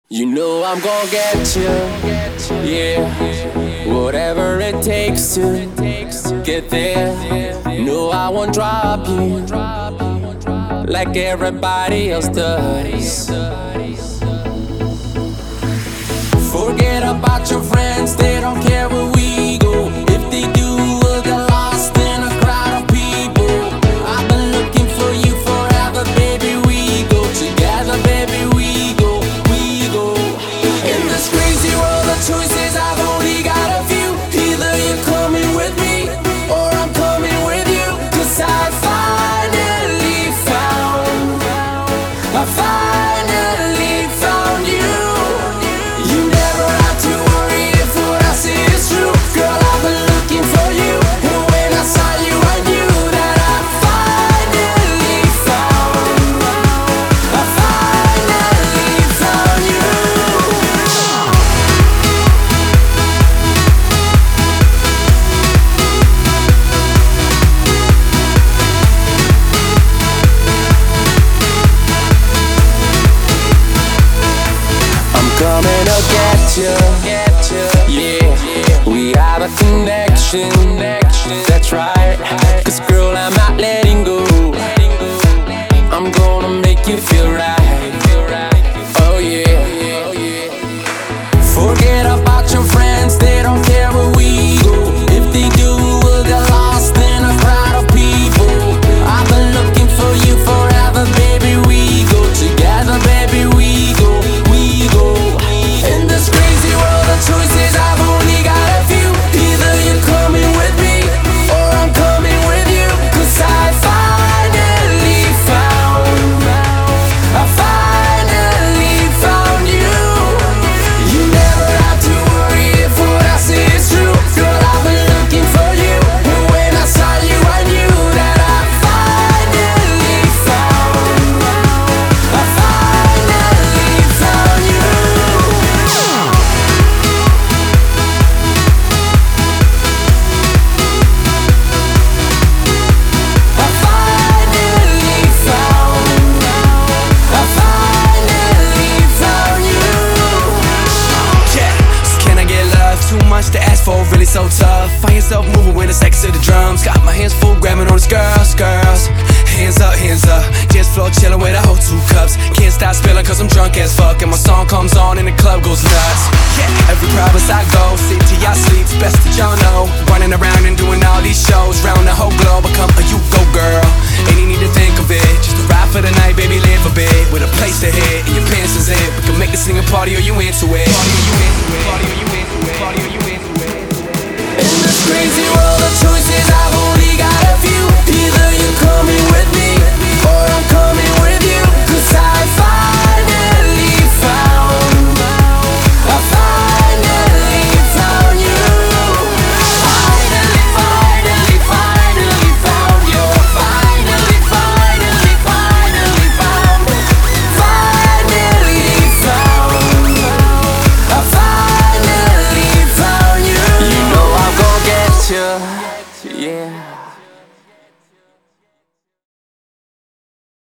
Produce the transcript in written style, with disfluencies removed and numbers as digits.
You know I'm gonna get you, yeah. Whatever it takes to get there. No, I won't drop you like everybody else does. Forget about your friends, they don't care where we go. If they do, we'll get lost in a crowd of people. I've been looking for you forever, baby. We go together, baby. We go. In this crazy world of choices, I've only got a few. Either you're coming with me or I'm coming with you. 'Cause I finally found you. You never have to worry if what I say is true. Girl, I've been looking for you, and when I saw you, I knew that I finally found you. Coming to get you, yeah. We have a connection, that's right. 'Cause girl, I'm not letting go. I'm gonna make you feel right. Oh yeah. Forget about your friends, they don't care where we go. If they do, we'll get lost in a crowd of people. I've been looking for you forever, baby. We go together, baby. We go. In this crazy world of choices, I've only got a few. Either you're coming with me or I'm coming with you. 'Cause I finally found you. You never have to worry if what I say is true. Girl, I've been looking for you, and when I saw you, I knew that I finally found you. Too much to ask for, really so tough. Find yourself moving with the sex of the drums. Got my hands full, grabbing on these girls. Hands up, dance floor chilling with a whole 2 cups. Can't stop spilling 'cause I'm drunk as fuck. And my song comes on and the club goes nuts. Yeah, every province I go, sleep till y'all sleep, best that y'all know. Running around and doing all these shows, round the whole globe. I come, you go girl, ain't you need to think of it. Just a ride for the night, baby, live a bit. With a place to hit, and your pants is in. We can make this thing a party or you into it. Party or you